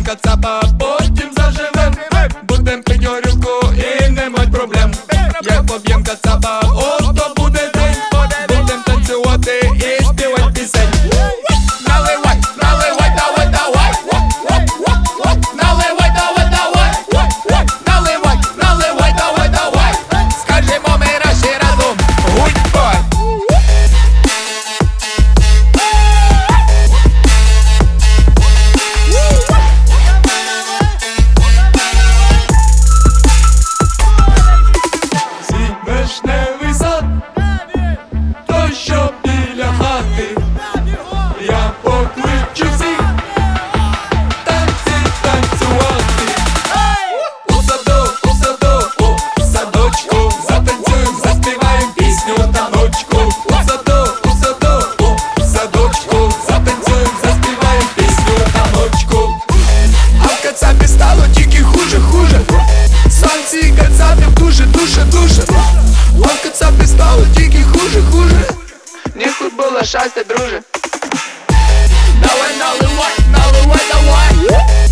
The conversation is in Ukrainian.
кацапа, потім заживем. Будем пить горілку і не мать проблем. Як поб'єм кацапа, ото буде день. Будем танцювати і співать пісень. Наливай, наливай, давай, давай. Наливай, давай, давай. Наливай, наливай, давай, давай. Скажемо ми наші разом гудбай. Вишневий сад, той, що біля хати. Я покличу всіх танці танцювати. У саду, у садочку, затанцюєм, заспіваєм пісню таночку. У саду, у садочку, затанцюєм, заспіваєм пісню таночку. А в кацапі стало тільки хуже, хуже. Санкції кацапів дуже, дуже, дуже. А в кацапі стало тільки хуже, хуже. Ніхуй було щастя, друже. Давай, наливай, наливай, давай.